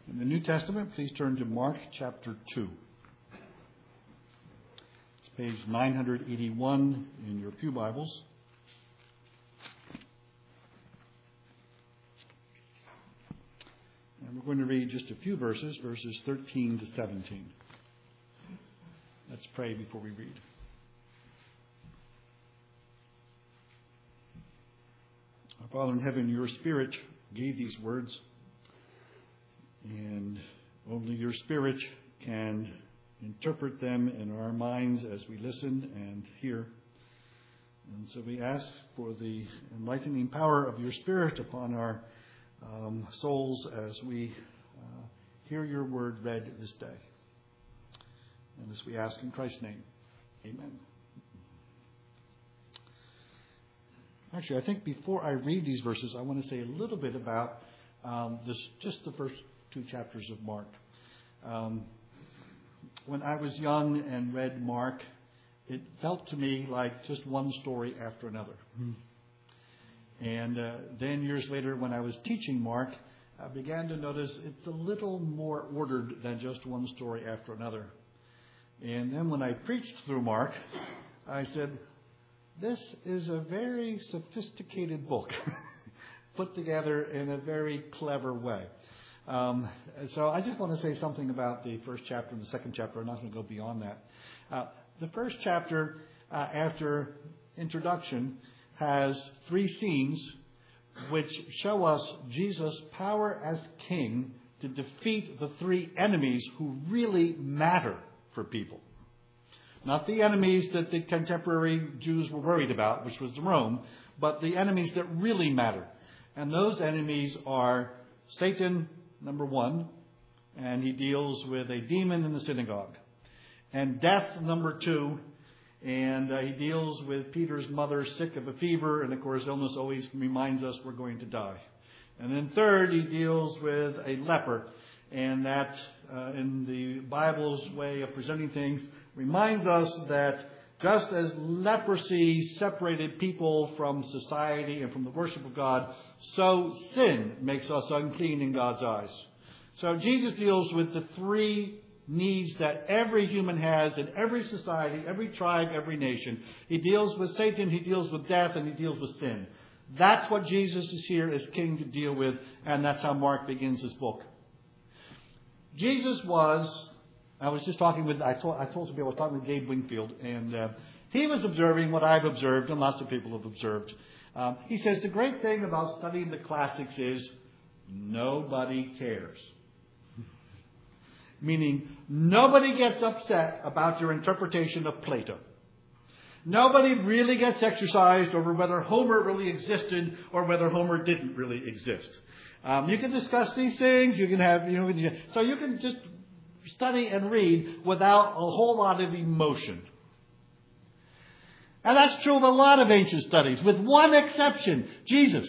In the New Testament, please turn to Mark chapter 2. It's page 981 in your pew Bibles. And we're going to read just a few verses 13 to 17. Let's pray before we read. Our Father in heaven, your Spirit gave these words, and only your Spirit can interpret them in our minds as we listen and hear. And so we ask for the enlightening power of your Spirit upon our souls as we hear your word read this day. And this we ask in Christ's name. Amen. Actually, I think before I read these verses, I want to say a little bit about just the first two chapters of Mark. When I was young and read Mark, it felt to me like just one story after another. And then years later, when I was teaching Mark, I began to notice it's a little more ordered than just one story after another. And then when I preached through Mark, I said, this is a very sophisticated book put together in a very clever way. So I just want to say something about the first chapter and the second chapter. I'm not going to go beyond that. The first chapter, after introduction, has three scenes which show us Jesus' power as king to defeat the three enemies who really matter for people. Not the enemies that the contemporary Jews were worried about, which was Rome, but the enemies that really matter. And those enemies are Satan, number one, and he deals with a demon in the synagogue. And death, number two, and he deals with Peter's mother sick of a fever, and of course illness always reminds us we're going to die. And then third, he deals with a leper, and that in the Bible's way of presenting things reminds us that just as leprosy separated people from society and from the worship of God, so sin makes us unclean in God's eyes. So Jesus deals with the three needs that every human has in every society, every tribe, every nation. He deals with Satan, he deals with death, and he deals with sin. That's what Jesus is here as king to deal with, and that's how Mark begins his book. Jesus was, I was just talking with, I told some people, I was talking with Gabe Wingfield, and he was observing what I've observed, and lots of people have observed. He says the great thing about studying the classics is nobody cares. Meaning, nobody gets upset about your interpretation of Plato. Nobody really gets exercised over whether Homer really existed or whether Homer didn't really exist. You can discuss these things. You can have, so you can just study and read without a whole lot of emotion. And that's true of a lot of ancient studies, with one exception, Jesus.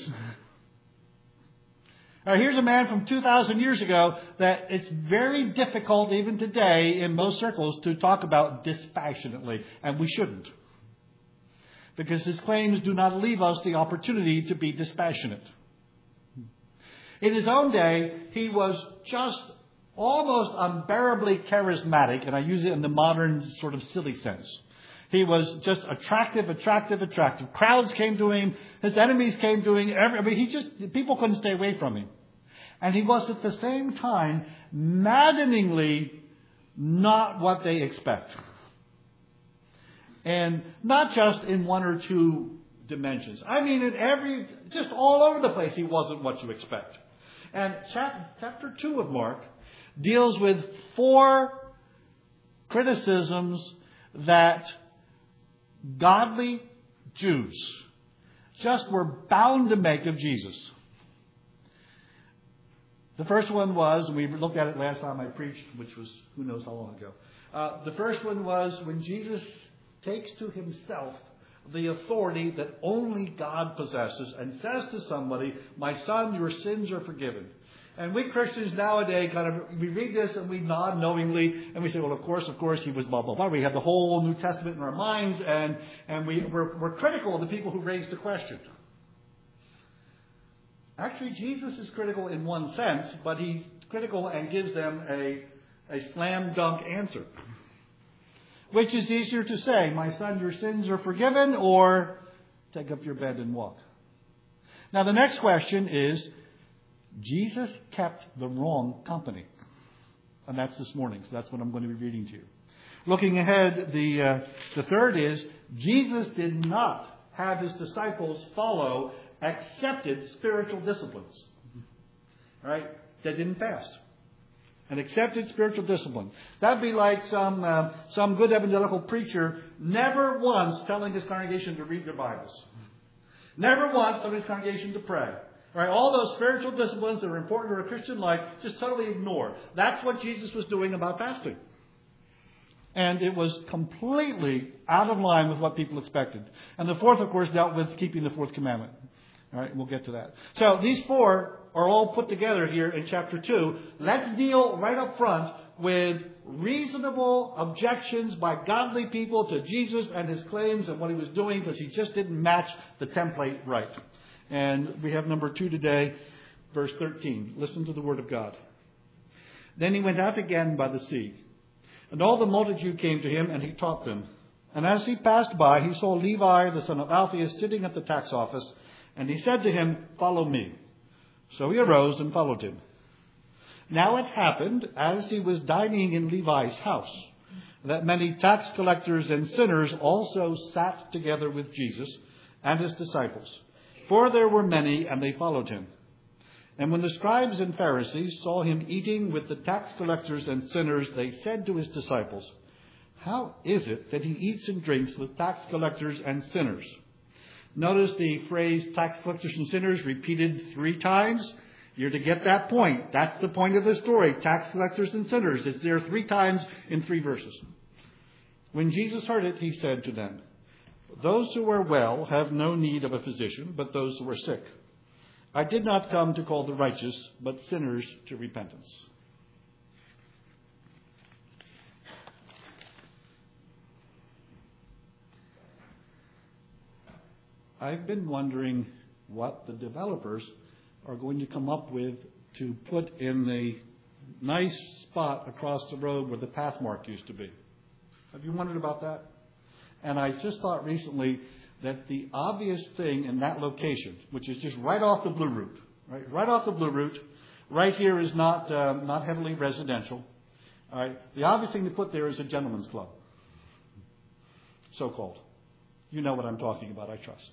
Now, here's a man from 2,000 years ago that it's very difficult even today in most circles to talk about dispassionately, and we shouldn't. Because his claims do not leave us the opportunity to be dispassionate. In his own day, he was just almost unbearably charismatic, and I use it in the modern sort of silly sense. He was just attractive. Crowds came to him. His enemies came to him. People couldn't stay away from him. And he was at the same time maddeningly not what they expect. And not just in one or two dimensions. I mean, just all over the place, he wasn't what you expect. And chapter 2 of Mark deals with 4 criticisms that godly Jews just were bound to make of Jesus. The first one was, and we looked at it last time I preached, which was who knows how long ago. The first one was when Jesus takes to himself the authority that only God possesses and says to somebody, my son, your sins are forgiven. And we Christians nowadays we read this and we nod knowingly and we say, well, of course, he was blah, blah, blah. We have the whole New Testament in our minds and we're critical of the people who raised the question. Actually, Jesus is critical in one sense, but he critical and gives them a slam dunk answer. Which is easier to say, my son, your sins are forgiven, or take up your bed and walk? Now the next question is, Jesus kept the wrong company. And that's this morning, so that's what I'm going to be reading to you. Looking ahead, the third is, Jesus did not have his disciples follow accepted spiritual disciplines. All right? They didn't fast. An accepted spiritual discipline. That'd be like some good evangelical preacher never once telling his congregation to read their Bibles. Never once telling his congregation to pray. Right? All those spiritual disciplines that are important to a Christian life, just totally ignore. That's what Jesus was doing about fasting. And it was completely out of line with what people expected. And the fourth, of course, dealt with keeping the fourth commandment. All right, we'll get to that. So these four are all put together here in chapter 2. Let's deal right up front with reasonable objections by godly people to Jesus and his claims and what he was doing, because he just didn't match the template right. And we have number 2 today, verse 13. Listen to the word of God. Then he went out again by the sea, and all the multitude came to him, and he taught them. And as he passed by, he saw Levi, the son of Alphaeus, sitting at the tax office, and he said to him, "Follow me." So he arose and followed him. Now it happened, as he was dining in Levi's house, that many tax collectors and sinners also sat together with Jesus and his disciples. For there were many, and they followed him. And when the scribes and Pharisees saw him eating with the tax collectors and sinners, they said to his disciples, "How is it that he eats and drinks with tax collectors and sinners?" Notice the phrase tax collectors and sinners repeated 3 times. You're to get that point. That's the point of the story. Tax collectors and sinners. It's there 3 times in 3 verses. When Jesus heard it, he said to them, "Those who are well have no need of a physician, but those who are sick. I did not come to call the righteous, but sinners to repentance." I've been wondering what the developers are going to come up with to put in the nice spot across the road where the path mark used to be. Have you wondered about that? And I just thought recently that the obvious thing in that location, which is just right off the Blue Route, right off the Blue Route, right here is not heavily residential. All right, the obvious thing to put there is a gentleman's club, so-called. You know what I'm talking about, I trust.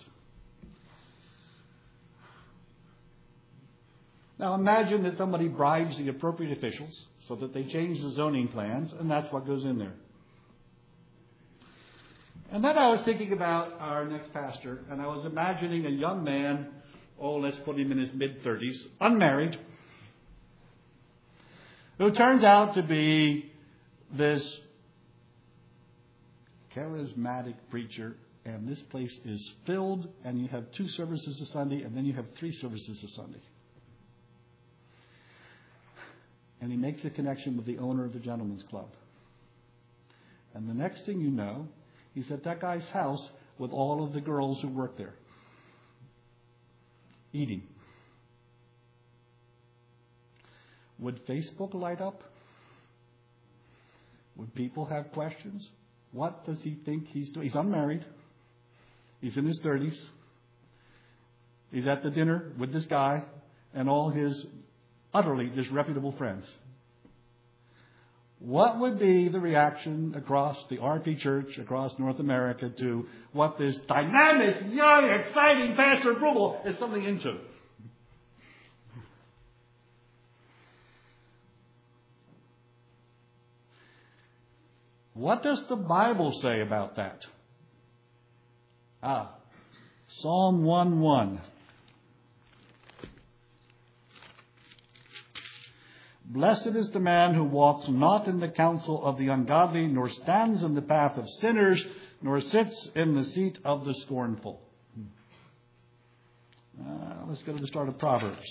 Now imagine that somebody bribes the appropriate officials so that they change the zoning plans, and that's what goes in there. And then I was thinking about our next pastor, and I was imagining a young man, let's put him in his mid-30s, unmarried, who turns out to be this charismatic preacher, and this place is filled, and you have 2 services a Sunday, and then you have 3 services a Sunday. And he makes a connection with the owner of the gentleman's club. And the next thing you know, he's at that guy's house with all of the girls who work there, eating. Would Facebook light up? Would people have questions? What does he think he's doing? He's unmarried. He's in his 30s. He's at the dinner with this guy and all his utterly disreputable friends. What would be the reaction across the RP Church, across North America, to what this dynamic, young, exciting Pastor Brubel is something into? What does the Bible say about that? Psalm 1:1. Blessed is the man who walks not in the counsel of the ungodly, nor stands in the path of sinners, nor sits in the seat of the scornful. Let's go to the start of Proverbs.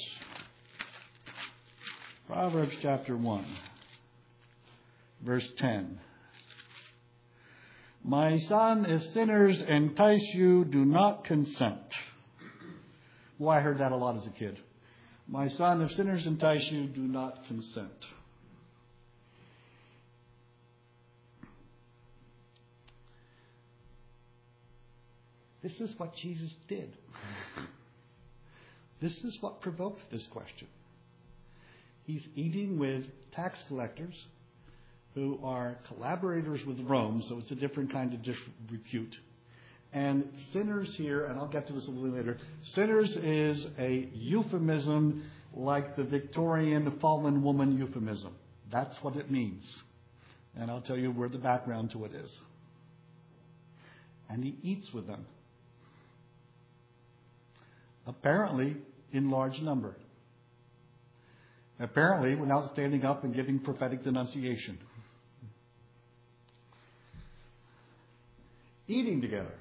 Proverbs chapter 1, verse 10. My son, if sinners entice you, do not consent. Well, I heard that a lot as a kid. My son, if sinners entice you, do not consent. This is what Jesus did. This is what provoked this question. He's eating with tax collectors who are collaborators with Rome, so it's a different kind of repute. And sinners here, and I'll get to this a little later, sinners is a euphemism like the Victorian fallen woman euphemism. That's what it means. And I'll tell you where the background to it is. And he eats with them. Apparently in large number. Apparently without standing up and giving prophetic denunciation. Eating together.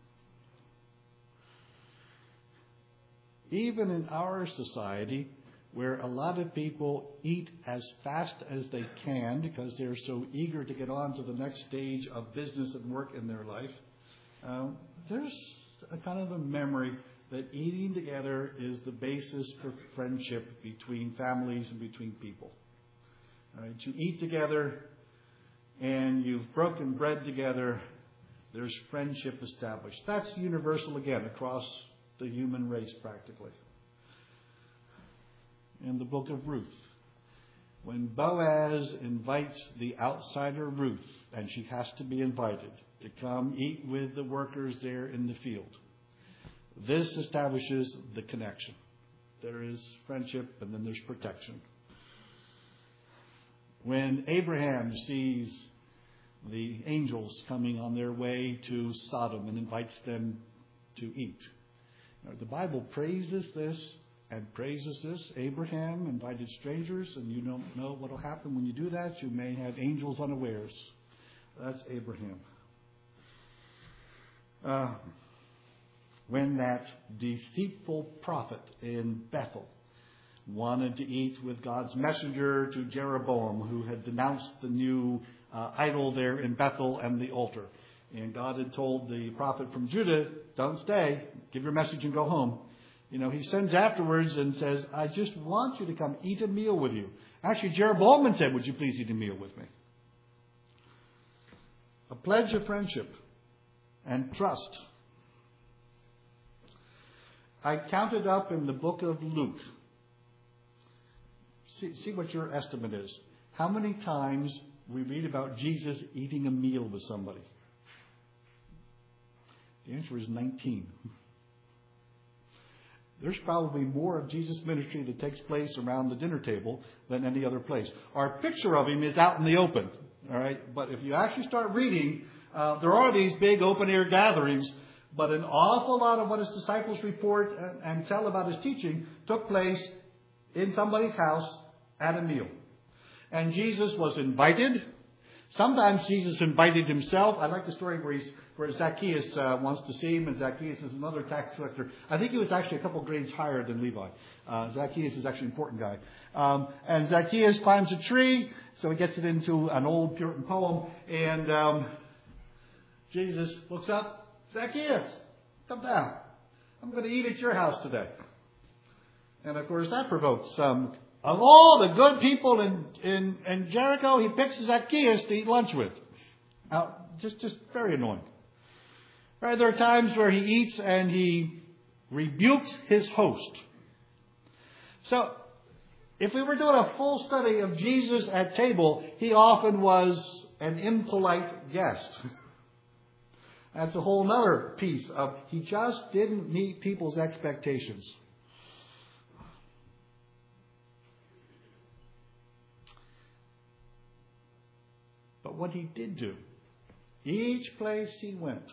Even in our society, where a lot of people eat as fast as they can because they're so eager to get on to the next stage of business and work in their life, there's a kind of a memory that eating together is the basis for friendship between families and between people. All right, you eat together and you've broken bread together, there's friendship established. That's universal again across the human race practically. In the book of Ruth, when Boaz invites the outsider Ruth, and she has to be invited to come eat with the workers there in the field, this establishes the connection. There is friendship and then there's protection. When Abraham sees the angels coming on their way to Sodom and invites them to eat, now, the Bible praises this and praises this. Abraham invited strangers, and you don't know what will happen when you do that. You may have angels unawares. That's Abraham. When that deceitful prophet in Bethel wanted to eat with God's messenger to Jeroboam, who had denounced the new idol there in Bethel and the altar. And God had told the prophet from Judah, don't stay, give your message and go home. You know, he sends afterwards and says, I just want you to come eat a meal with you. Actually, Jeroboam said, would you please eat a meal with me? A pledge of friendship and trust. I counted up in the book of Luke. See what your estimate is. How many times we read about Jesus eating a meal with somebody? The answer is 19. There's probably more of Jesus' ministry that takes place around the dinner table than any other place. Our picture of him is out in the open, all right? But if you actually start reading, there are these big open-air gatherings, but an awful lot of what his disciples report and tell about his teaching took place in somebody's house at a meal. And Jesus was invited. Sometimes Jesus invited himself. I like the story where Zacchaeus wants to see him, and Zacchaeus is another tax collector. I think he was actually a couple grades higher than Levi. Zacchaeus is actually an important guy. And Zacchaeus climbs a tree, so he gets it into an old Puritan poem, and Jesus looks up, Zacchaeus, come down. I'm going to eat at your house today. And of course that provokes of all the good people in Jericho, he picks Zacchaeus to eat lunch with. Just very annoying. Right, there are times where he eats and he rebukes his host. So, if we were doing a full study of Jesus at table, he often was an impolite guest. That's a whole other piece of he just didn't meet people's expectations. But what he did do, each place he went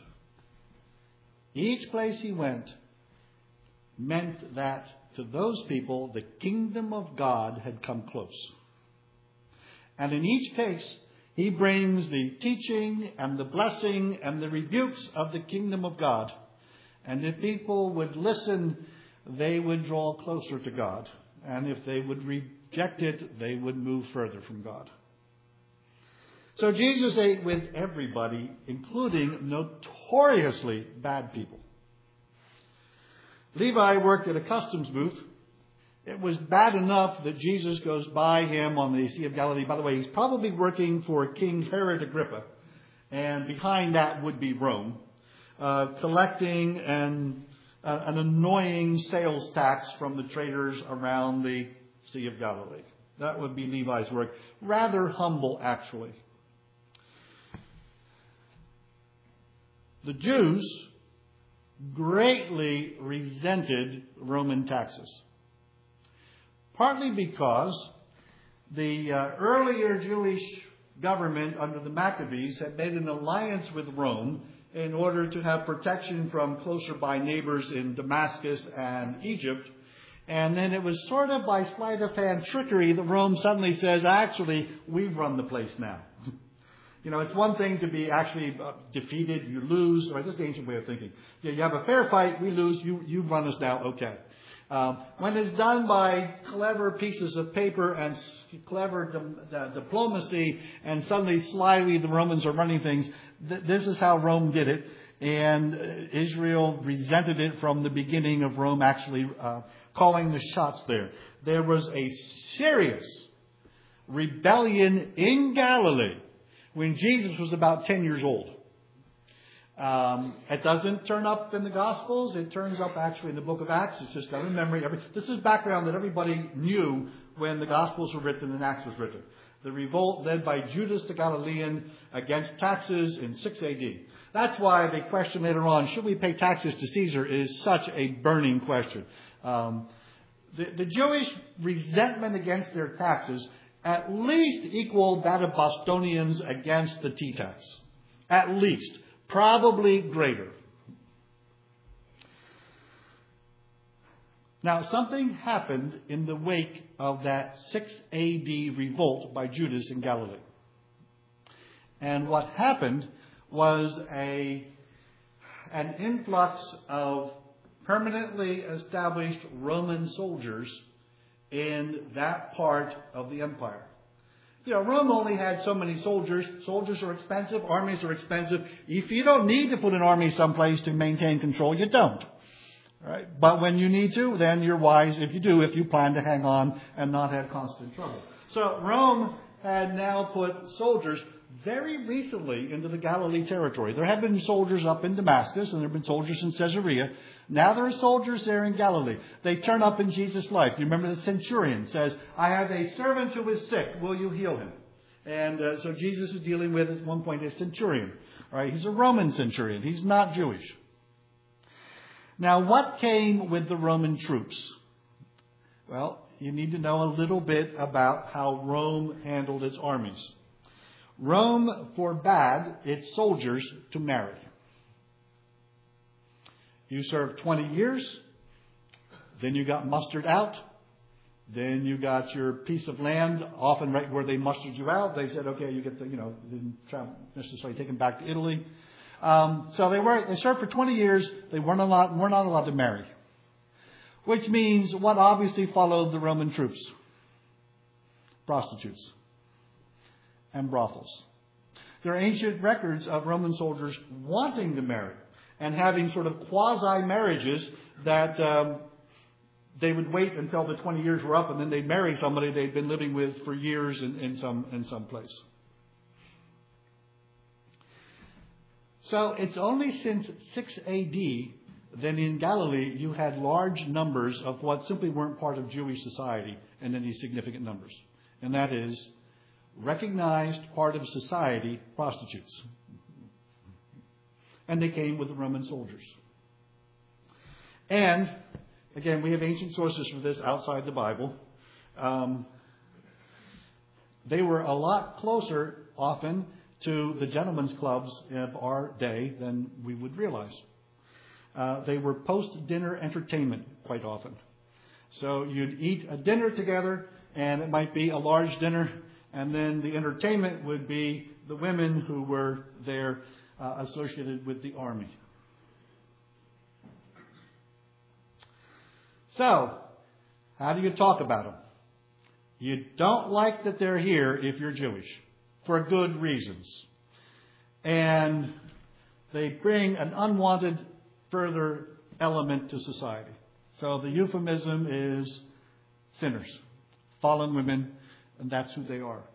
meant that to those people, the kingdom of God had come close. And in each case, he brings the teaching and the blessing and the rebukes of the kingdom of God. And if people would listen, they would draw closer to God. And if they would reject it, they would move further from God. So Jesus ate with everybody, including notoriously bad people. Levi worked at a customs booth, It was bad enough that Jesus goes by him on the Sea of Galilee. By the way, he's probably working for King Herod Agrippa. And behind that would be Rome, collecting an annoying sales tax from the traders around the Sea of Galilee. That would be Levi's work. Rather humble, actually. The Jews greatly resented Roman taxes. Partly because the earlier Jewish government under the Maccabees had made an alliance with Rome in order to have protection from closer by neighbors in Damascus and Egypt. And then it was sort of by sleight of hand trickery that Rome suddenly says, actually, we run the place now. You know, it's one thing to be actually defeated, you lose. Right? This is the ancient way of thinking. Yeah, you have a fair fight, we lose, you run us now, okay. When it's done by clever pieces of paper and clever diplomacy, and suddenly slyly the Romans are running things, this is how Rome did it. And Israel resented it from the beginning of Rome actually calling the shots there. There was a serious rebellion in Galilee when Jesus was about 10 years old. It doesn't turn up in the Gospels. It turns up actually in the book of Acts. It's just got a memory. This is background that everybody knew when the Gospels were written and Acts was written. The revolt led by Judas the Galilean against taxes in 6 AD. That's why the question later on, should we pay taxes to Caesar, is such a burning question. The Jewish resentment against their taxes at least equaled that of Bostonians against the tea tax. At least. Probably greater. Now, something happened in the wake of that 6 AD revolt by Judas in Galilee. And what happened was an influx of permanently established Roman soldiers in that part of the empire. You know, Rome only had so many soldiers. Soldiers are expensive. Armies are expensive. If you don't need to put an army someplace to maintain control, you don't. Right? But when you need to, then you're wise if you do, if you plan to hang on and not have constant trouble. So Rome had now put soldiers very recently into the Galilee territory. There have been soldiers up in Damascus, and there have been soldiers in Caesarea. Now there are soldiers there in Galilee. They turn up in Jesus' life. You remember the centurion says, I have a servant who is sick. Will you heal him? And so Jesus is dealing with, at one point, a centurion. All right, he's a Roman centurion. He's not Jewish. Now, what came with the Roman troops? Well, you need to know a little bit about how Rome handled its armies. Rome forbade its soldiers to marry. You served 20 years, then you got mustered out, then you got your piece of land, often right where they mustered you out. They said, okay, you get the, didn't necessarily taken back to Italy. So they served for 20 years. They were not allowed to marry. Which means what obviously followed the Roman troops? Prostitutes and brothels. There are ancient records of Roman soldiers wanting to marry and having sort of quasi-marriages that they would wait until the 20 years were up and then they'd marry somebody they'd been living with for years in some place. So it's only since 6 AD that in Galilee you had large numbers of what simply weren't part of Jewish society in any significant numbers. And that is recognized part of society, prostitutes. And they came with the Roman soldiers. And, again, we have ancient sources for this outside the Bible. They were a lot closer, often, to the gentlemen's clubs of our day than we would realize. They were post-dinner entertainment quite often. So you'd eat a dinner together, and it might be a large dinner, and then the entertainment would be the women who were there associated with the army. So, how do you talk about them? You don't like that they're here if you're Jewish, for good reasons. And they bring an unwanted further element to society. So the euphemism is sinners, fallen women, and that's who they are.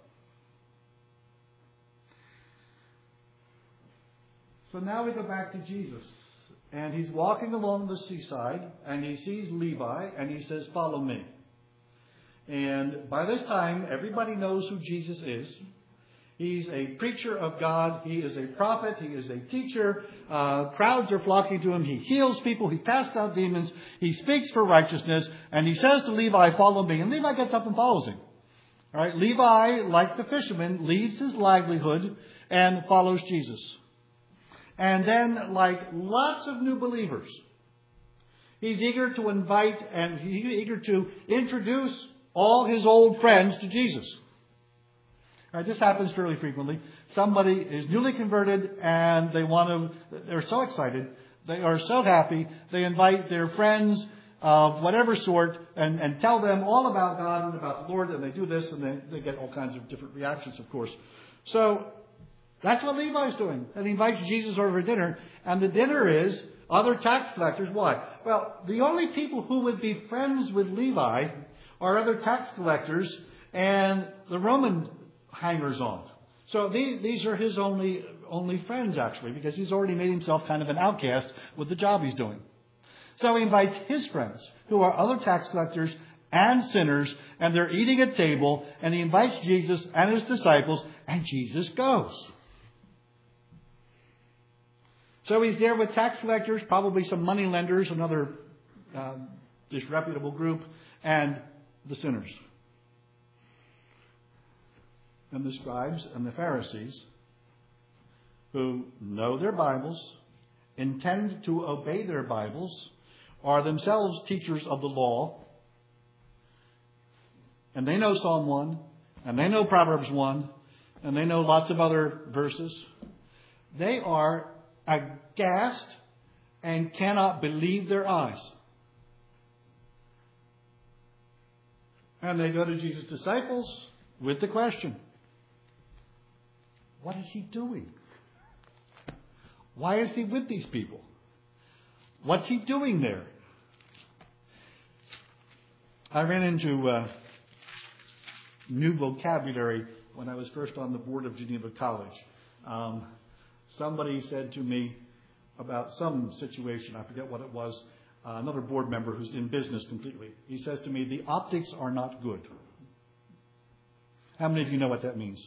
So now we go back to Jesus. And he's walking along the seaside, and he sees Levi, and he says, "Follow me." And by this time, everybody knows who Jesus is. He's a preacher of God. He is a prophet. He is a teacher. Crowds are flocking to him. He heals people. He casts out demons. He speaks for righteousness. And he says to Levi, "Follow me." And Levi gets up and follows him. All right. Levi, like the fisherman, leaves his livelihood and follows Jesus. And then, like lots of new believers, he's eager to invite and he's eager to introduce all his old friends to Jesus. All right, this happens fairly frequently. Somebody is newly converted and they're so excited, they are so happy, they invite their friends of whatever sort and tell them all about God and about the Lord, and they do this, and they get all kinds of different reactions, of course. So that's what Levi's doing. And he invites Jesus over for dinner. And the dinner is other tax collectors. Why? Well, the only people who would be friends with Levi are other tax collectors and the Roman hangers-on. So these are his only friends, actually, because he's already made himself kind of an outcast with the job he's doing. So he invites his friends, who are other tax collectors and sinners, and they're eating at table, and he invites Jesus and his disciples, and Jesus goes. So he's there with tax collectors, probably some money lenders, another disreputable group, and the sinners. And the scribes and the Pharisees, who know their Bibles, intend to obey their Bibles, are themselves teachers of the law, and they know Psalm 1, and they know Proverbs 1, and they know lots of other verses. They are aghast and cannot believe their eyes. And they go to Jesus' disciples with the question, what is he doing? Why is he with these people? What's he doing there? I ran into new vocabulary when I was first on the board of Geneva College. Somebody said to me about some situation, I forget what it was, another board member who's in business completely. He says to me, the optics are not good. How many of you know what that means?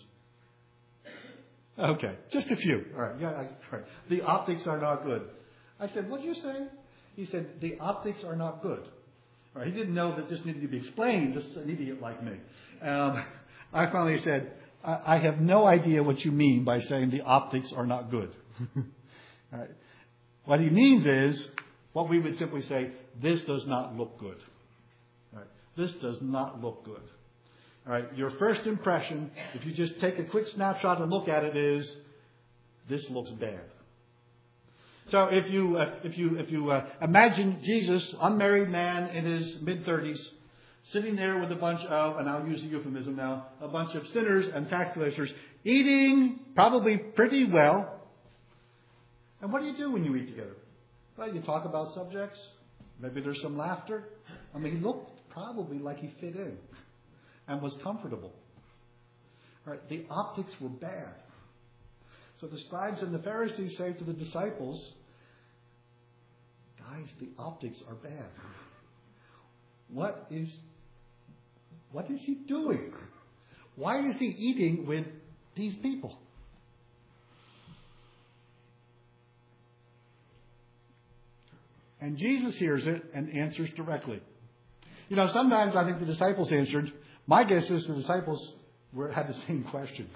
Okay, just a few. All right, right. The optics are not good. I said, what did you say? He said, the optics are not good. All right, he didn't know that this needed to be explained, just an idiot like me. I finally said, I have no idea what you mean by saying the optics are not good. All right. What he means is, what we would simply say, this does not look good. All right. This does not look good. All right. Your first impression, if you just take a quick snapshot and look at it, is this looks bad. So if you imagine Jesus, unmarried man in his mid-30s, sitting there with a bunch of, and I'll use a euphemism now, a bunch of sinners and tax collectors, eating probably pretty well. And what do you do when you eat together? Well, you talk about subjects. Maybe there's some laughter. I mean, he looked probably like he fit in and was comfortable. All right, the optics were bad. So the scribes and the Pharisees say to the disciples, guys, the optics are bad. What is he doing? Why is he eating with these people? And Jesus hears it and answers directly. You know, sometimes I think the disciples answered. My guess is the disciples had the same question.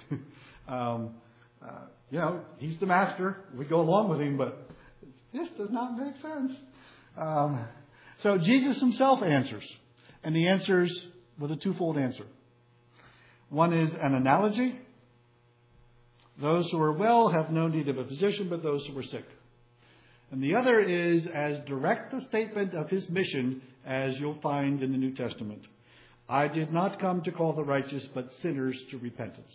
He's the master. We go along with him, but this does not make sense. So Jesus himself answers. And he answers with a twofold answer. One is an analogy. Those who are well have no need of a physician, but those who are sick. And the other is as direct a statement of his mission as you'll find in the New Testament. I did not come to call the righteous, but sinners to repentance.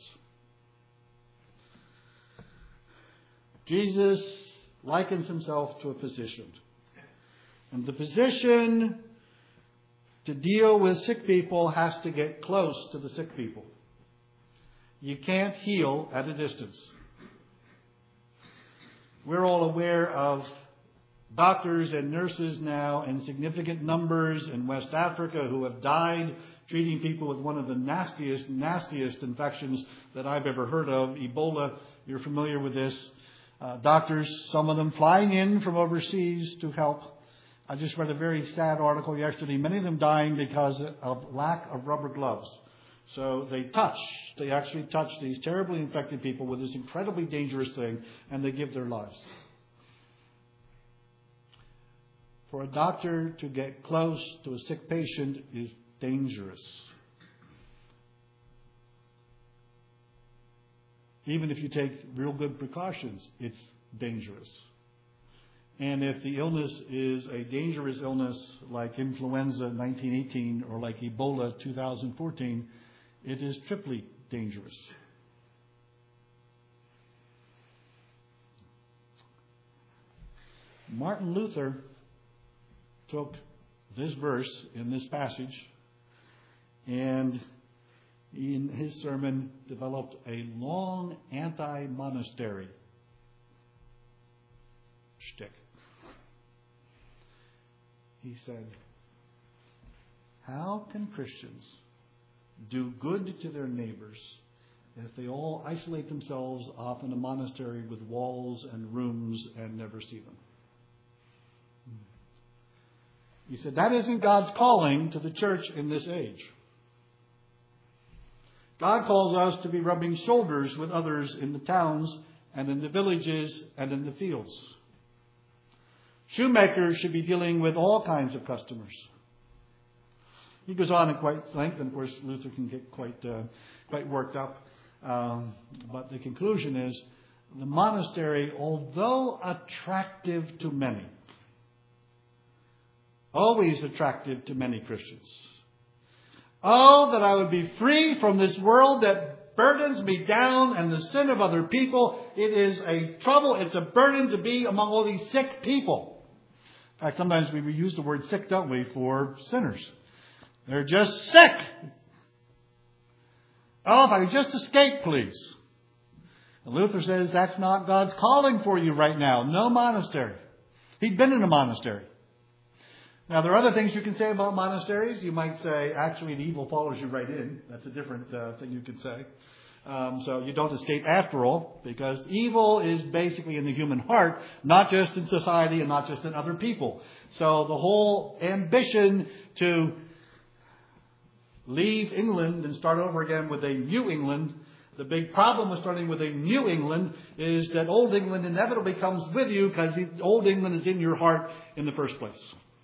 Jesus likens himself to a physician. And the physician to deal with sick people has to get close to the sick people. You can't heal at a distance. We're all aware of doctors and nurses now in significant numbers in West Africa who have died treating people with one of the nastiest infections that I've ever heard of, Ebola. You're familiar with this. Doctors, some of them flying in from overseas to help. I just read a very sad article yesterday. Many of them dying because of lack of rubber gloves. So they actually touch these terribly infected people with this incredibly dangerous thing, and they give their lives. For a doctor to get close to a sick patient is dangerous. Even if you take real good precautions, it's dangerous. And if the illness is a dangerous illness like influenza 1918 or like Ebola 2014, it is triply dangerous. Martin Luther took this verse in this passage and in his sermon developed a long anti-monastery shtick. He said, how can Christians do good to their neighbors if they all isolate themselves off in a monastery with walls and rooms and never see them? He said, that isn't God's calling to the church in this age. God calls us to be rubbing shoulders with others in the towns and in the villages and in the fields. Shoemakers should be dealing with all kinds of customers. He goes on at quite length, and of course Luther can get quite worked up. But the conclusion is, the monastery, although attractive to many, always attractive to many Christians. Oh, that I would be free from this world that burdens me down and the sin of other people. It is a trouble, it's a burden to be among all these sick people. In fact, sometimes we use the word sick, don't we, for sinners. They're just sick. Oh, if I could just escape, please. And Luther says that's not God's calling for you right now. No monastery. He'd been in a monastery. Now, there are other things you can say about monasteries. You might say, actually, the evil follows you right in. That's a different thing you could say. So you don't escape after all, because evil is basically in the human heart, not just in society and not just in other people. So the whole ambition to leave England and start over again with a new England, the big problem with starting with a new England is that old England inevitably comes with you because old England is in your heart in the first place.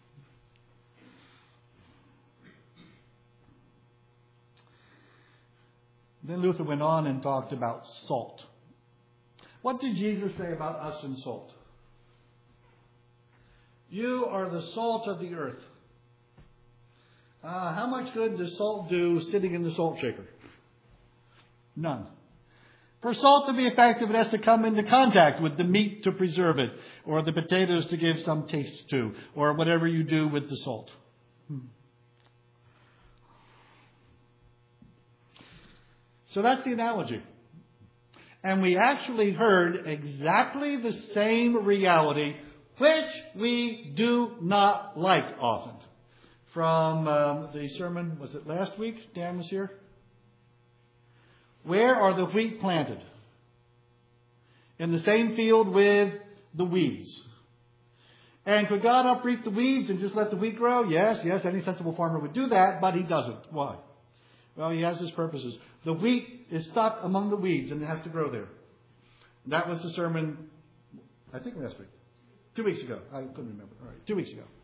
Then Luther went on and talked about salt. What did Jesus say about us and salt? You are the salt of the earth. How much good does salt do sitting in the salt shaker? None. For salt to be effective, it has to come into contact with the meat to preserve it, or the potatoes to give some taste to, or whatever you do with the salt. So that's the analogy. And we actually heard exactly the same reality, which we do not like often. From the sermon, was it last week? Dan was here. Where are the wheat planted? In the same field with the weeds. And could God uproot the weeds and just let the wheat grow? Yes, any sensible farmer would do that, but he doesn't. Why? Well, he has his purposes. The wheat is stuck among the weeds and it has to grow there. That was the sermon, I think last week. 2 weeks ago. I couldn't remember. All right, 2 weeks ago.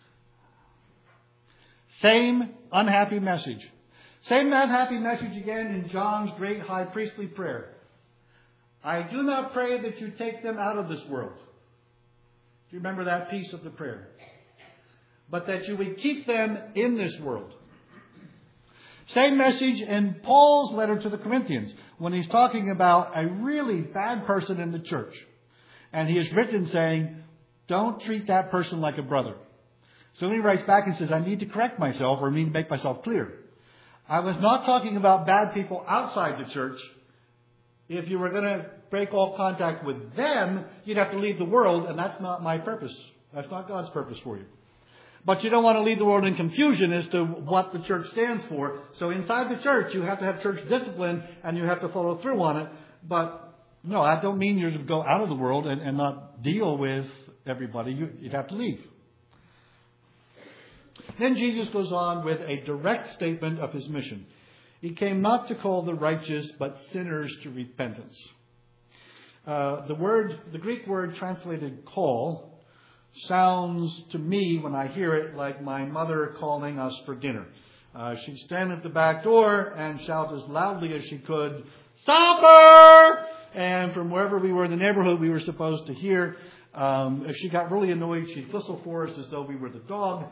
Same unhappy message. Same unhappy message again in John's great high priestly prayer. I do not pray that you take them out of this world. Do you remember that piece of the prayer? But that you would keep them in this world. Same message in Paul's letter to the Corinthians when he's talking about a really bad person in the church. And he has written saying, don't treat that person like a brother. So then he writes back and says, I need to correct myself, or I need to make myself clear. I was not talking about bad people outside the church. If you were going to break all contact with them, you'd have to leave the world, and that's not my purpose. That's not God's purpose for you. But you don't want to leave the world in confusion as to what the church stands for. So inside the church, you have to have church discipline, and you have to follow through on it. But no, I don't mean you to go out of the world and not deal with everybody. You'd have to leave. Then Jesus goes on with a direct statement of his mission. He came not to call the righteous, but sinners to repentance. The Greek word translated call sounds to me, when I hear it, like my mother calling us for dinner. She'd stand at the back door and shout as loudly as she could, "Supper!" And from wherever we were in the neighborhood, we were supposed to hear. If she got really annoyed, she'd whistle for us as though we were the dog.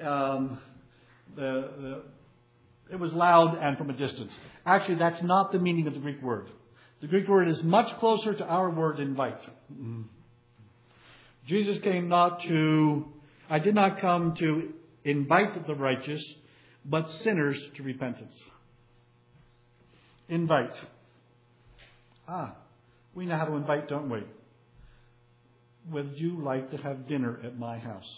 It was loud and from a distance. Actually, that's not the meaning of the Greek word. The Greek word is much closer to our word invite. Jesus came I did not come to invite the righteous, but sinners to repentance. Invite. We know how to invite, don't we? Would you like to have dinner at my house?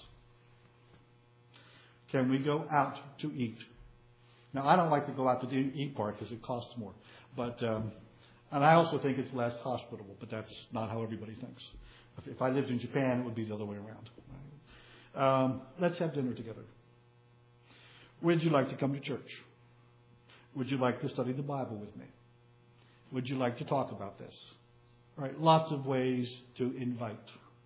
Can we go out to eat? Now, I don't like to go out to the eat part because it costs more. But and I also think it's less hospitable, but that's not how everybody thinks. If I lived in Japan, it would be the other way around. Let's have dinner together. Would you like to come to church? Would you like to study the Bible with me? Would you like to talk about this? All right, lots of ways to invite.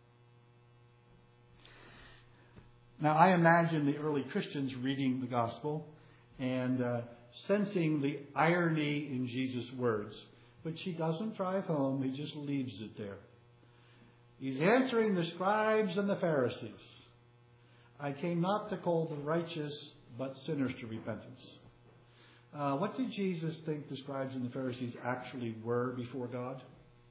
Now, I imagine the early Christians reading the gospel and sensing the irony in Jesus' words. But he doesn't drive home. He just leaves it there. He's answering the scribes and the Pharisees. I came not to call the righteous, but sinners to repentance. What did Jesus think the scribes and the Pharisees actually were before God?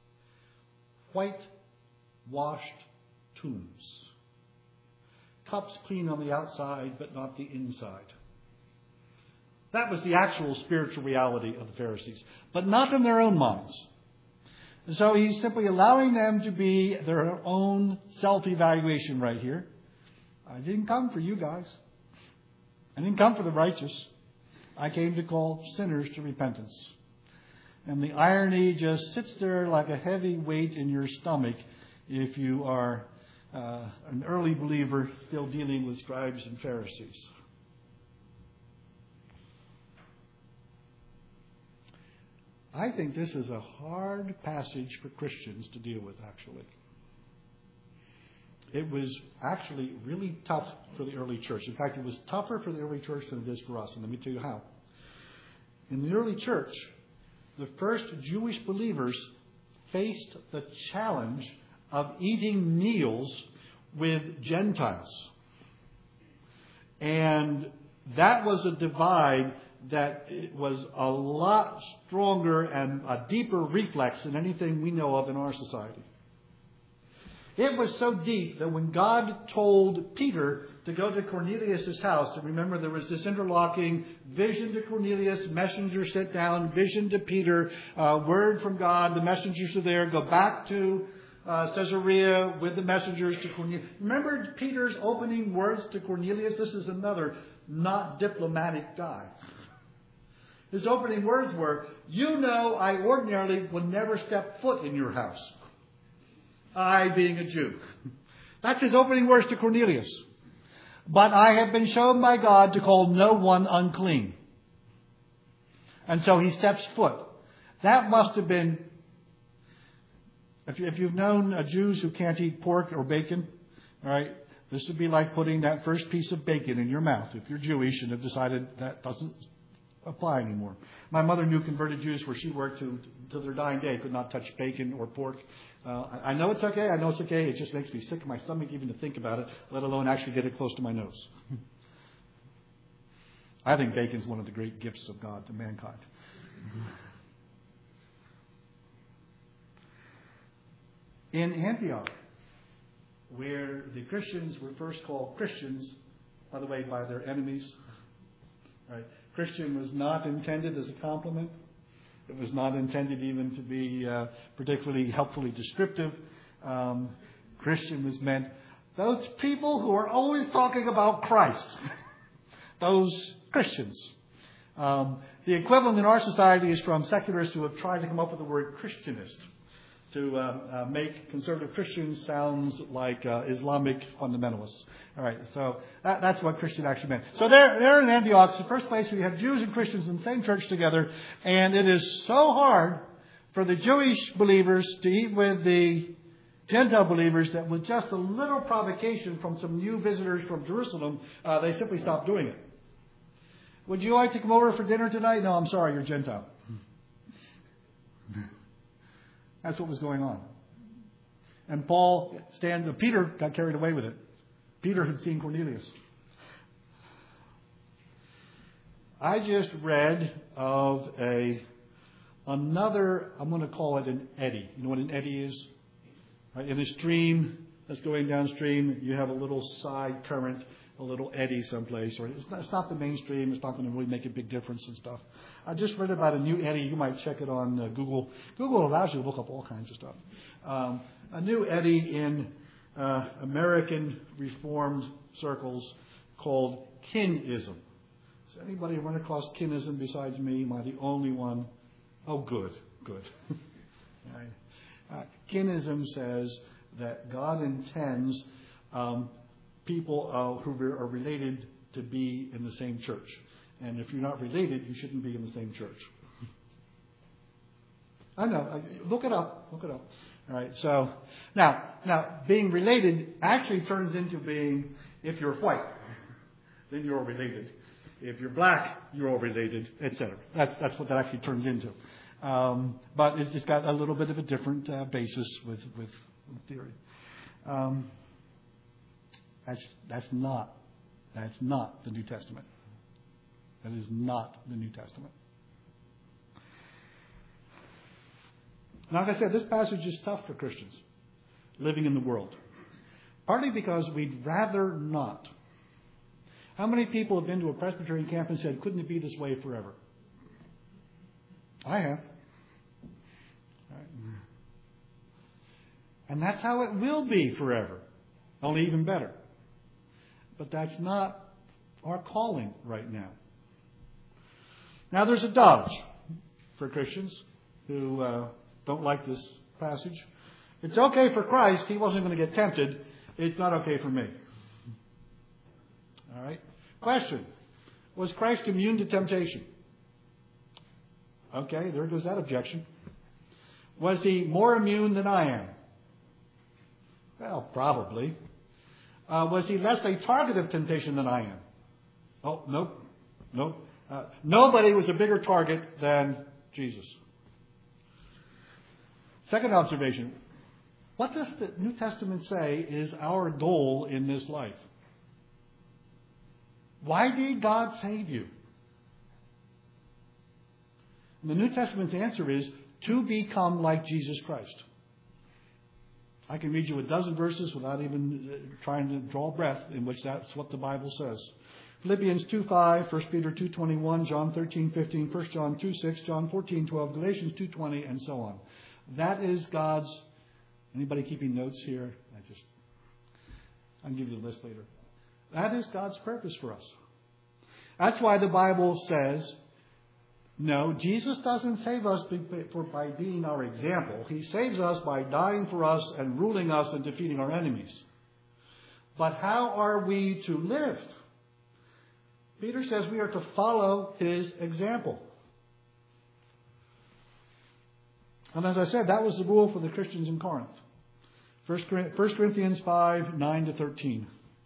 White-washed tombs. Cups clean on the outside, but not the inside. That was the actual spiritual reality of the Pharisees, but not in their own minds. And so he's simply allowing them to be their own self-evaluation right here. I didn't come for you guys. I didn't come for the righteous. I came to call sinners to repentance. And the irony just sits there like a heavy weight in your stomach if you are an early believer still dealing with scribes and Pharisees. I think this is a hard passage for Christians to deal with, actually. It was actually really tough for the early church. In fact, it was tougher for the early church than it is for us. And let me tell you how. In the early church, the first Jewish believers faced the challenge of eating meals with Gentiles. And that was a divide that was a lot stronger and a deeper reflex than anything we know of in our society. It was so deep that when God told Peter to go to Cornelius' house, and remember there was this interlocking vision to Cornelius, messenger sit down, vision to Peter, word from God, the messengers are there, go back to Caesarea with the messengers to Cornelius. Remember Peter's opening words to Cornelius? This is another not diplomatic guy. His opening words were, "You know I ordinarily would never step foot in your house. I being a Jew." That's his opening words to Cornelius. "But I have been shown by God to call no one unclean." And so he steps foot. That must have been, if you've known Jews who can't eat pork or bacon, all right, this would be like putting that first piece of bacon in your mouth if you're Jewish and have decided that doesn't apply anymore. My mother knew converted Jews where she worked to their dying day could not touch bacon or pork. I know it's okay. I know it's okay. It just makes me sick to my stomach even to think about it, let alone actually get it close to my nose. I think bacon's one of the great gifts of God to mankind. In Antioch, where the Christians were first called Christians, by the way, by their enemies. Right? Christian was not intended as a compliment. It was not intended even to be particularly helpfully descriptive. Christian was meant those people who are always talking about Christ. Those Christians. The equivalent in our society is from secularists who have tried to come up with the word Christianist to make conservative Christians sound like Islamic fundamentalists. All right, so that's what Christian actually meant. So there in Antioch, it's the first place where you have Jews and Christians in the same church together, and it is so hard for the Jewish believers to eat with the Gentile believers that with just a little provocation from some new visitors from Jerusalem, they simply stopped doing it. Would you like to come over for dinner tonight? No, I'm sorry, you're Gentile. That's what was going on. And Peter got carried away with it. Peter had seen Cornelius. I just read of another, I'm going to call it an eddy. You know what an eddy is? Right? In a stream that's going downstream, you have a little side current, a little eddy someplace. Or it's not the main stream. It's not going to really make a big difference and stuff. I just read about a new eddy. You might check it on Google. Google allows you to look up all kinds of stuff. A new eddy in American Reformed circles called kinism. Has anybody run across kinism besides me? Am I the only one? Oh, good. Right. Kinism says that God intends people who are related to be in the same church. And if you're not related, you shouldn't be in the same church. I know. Look it up. All right. So now being related actually turns into being, if you're white, then you're all related. If you're black, you're all related, etc. That's what that actually turns into. But it's got a little bit of a different basis with theory. That's not the New Testament. That is not the New Testament. Now, like I said, this passage is tough for Christians living in the world. Partly because we'd rather not. How many people have been to a Presbyterian camp and said, couldn't it be this way forever? I have. Right. And that's how it will be forever. Only even better. But that's not our calling right now. Now there's a dodge for Christians who don't like this passage. It's okay for Christ. He wasn't going to get tempted. It's not okay for me. All right. Question. Was Christ immune to temptation? Okay, there goes that objection. Was he more immune than I am? Well, probably. Was he less a target of temptation than I am? Oh, nope. Nobody was a bigger target than Jesus. Second observation. What does the New Testament say is our goal in this life? Why did God save you? And the New Testament's answer is to become like Jesus Christ. I can read you a dozen verses without even trying to draw breath in which that's what the Bible says. Philippians 2:5, 1 Peter 2:21, John 13:15, 1 John 2:6, John 14:12, Galatians 2:20, and so on. That is God's. Anybody keeping notes here? I'll give you the list later. That is God's purpose for us. That's why the Bible says, no, Jesus doesn't save us by being our example. He saves us by dying for us and ruling us and defeating our enemies. But how are we to live? Peter says we are to follow his example. And as I said, that was the rule for the Christians in Corinth. 1 Corinthians 5:9-13.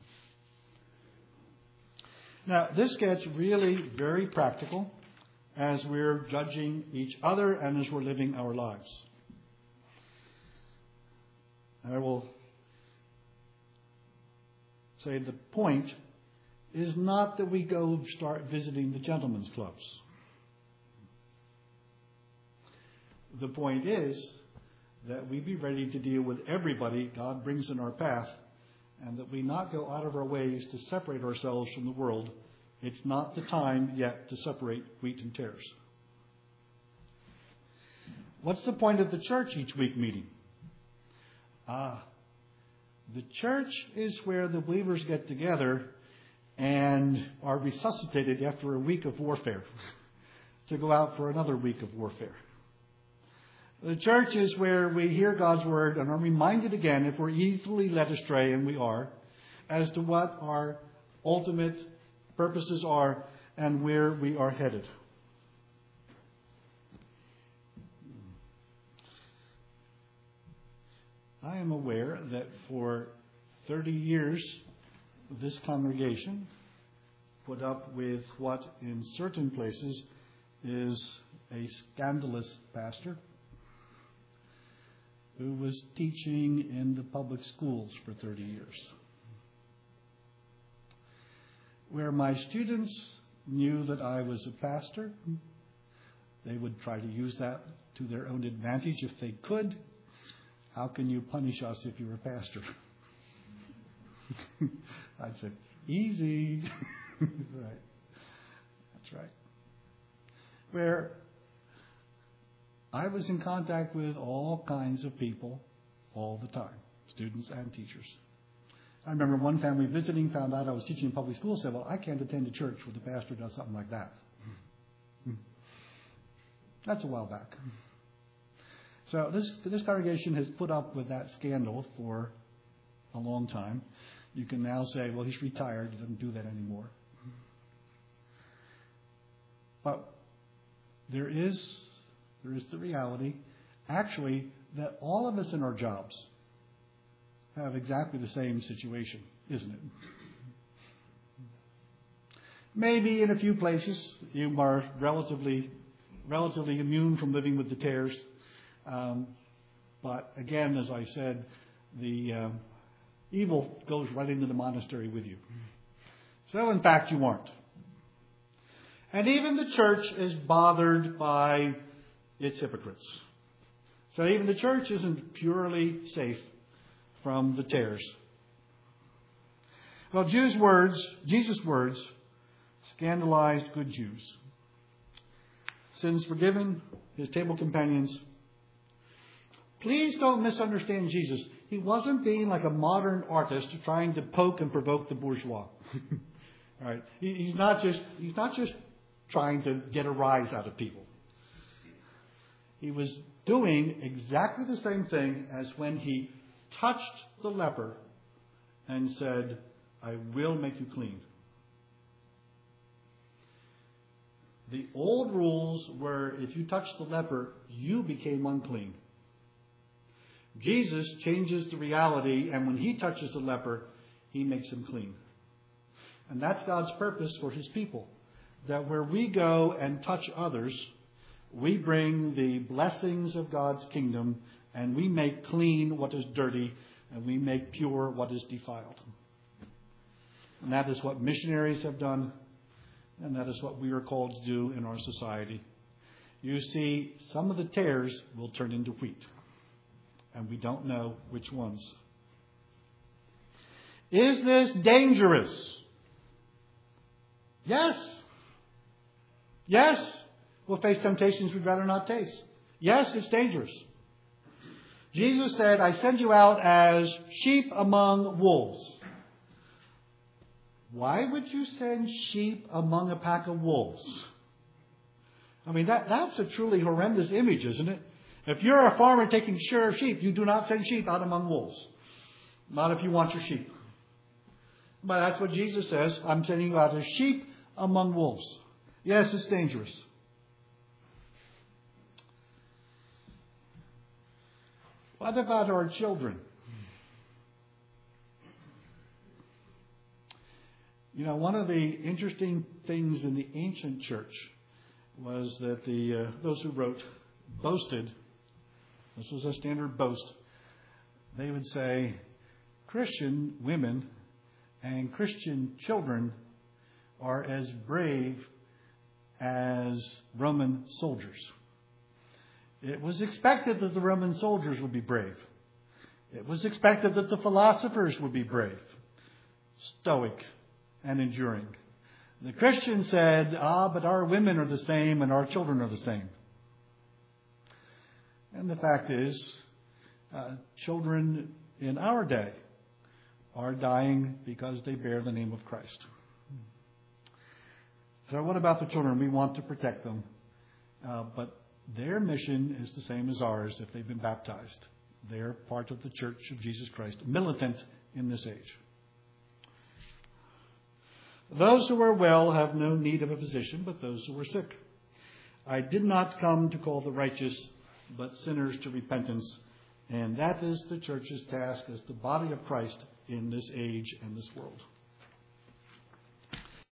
Now, this gets really very practical as we're judging each other and as we're living our lives. I will say the point is not that we go start visiting the gentlemen's clubs. The point is that we be ready to deal with everybody God brings in our path and that we not go out of our ways to separate ourselves from the world. It's not the time yet to separate wheat and tares. What's the point of the church each week meeting? The church is where the believers get together and are resuscitated after a week of warfare to go out for another week of warfare. The church is where we hear God's word and are reminded again, if we're easily led astray, and we are, as to what our ultimate purposes are and where we are headed. I am aware that for 30 years, this congregation put up with what in certain places is a scandalous pastor who was teaching in the public schools for 30 years. Where my students knew that I was a pastor, they would try to use that to their own advantage if they could. How can you punish us if you're a pastor? I'd say, easy. Right. That's right. Where I was in contact with all kinds of people all the time, students and teachers. I remember one family visiting, found out I was teaching in public school, said, well, I can't attend a church where the pastor does something like that. That's a while back. So this congregation has put up with that scandal for a long time. You can now say, well, he's retired. He doesn't do that anymore. But there is the reality, actually, that all of us in our jobs have exactly the same situation, isn't it? Maybe in a few places you are relatively immune from living with the tares. But again, as I said, the evil goes right into the monastery with you. So in fact, you aren't. And even the church is bothered by its hypocrites. So even the church isn't purely safe from the tares. Well, Jesus' words scandalized good Jews. Sins forgiven, his table companions. Please don't misunderstand Jesus. He wasn't being like a modern artist trying to poke and provoke the bourgeois. All right. He's not just trying to get a rise out of people. He was doing exactly the same thing as when he touched the leper and said, I will make you clean. The old rules were if you touched the leper, you became unclean. Jesus changes the reality, and when he touches the leper, he makes him clean. And that's God's purpose for his people. That where we go and touch others, we bring the blessings of God's kingdom, and we make clean what is dirty, and we make pure what is defiled. And that is what missionaries have done, and that is what we are called to do in our society. You see, some of the tares will turn into wheat, and we don't know which ones. Is this dangerous? Yes. Yes. We'll face temptations we'd rather not taste. Yes, it's dangerous. Jesus said, I send you out as sheep among wolves. Why would you send sheep among a pack of wolves? I mean, that's a truly horrendous image, isn't it? If you're a farmer taking care of sheep, you do not send sheep out among wolves. Not if you want your sheep. But that's what Jesus says. I'm sending you out as sheep among wolves. Yes, it's dangerous. What about our children? You know, one of the interesting things in the ancient church was that those who wrote boasted. This was a standard boast. They would say, Christian women and Christian children are as brave as Roman soldiers. It was expected that the Roman soldiers would be brave. It was expected that the philosophers would be brave, stoic, and enduring. The Christian said, but our women are the same and our children are the same. And the fact is, children in our day are dying because they bear the name of Christ. So what about the children? We want to protect them. But their mission is the same as ours if they've been baptized. They're part of the Church of Jesus Christ, militant in this age. Those who are well have no need of a physician, but those who are sick. I did not come to call the righteous, but sinners to repentance. And that is the church's task as the body of Christ in this age and this world.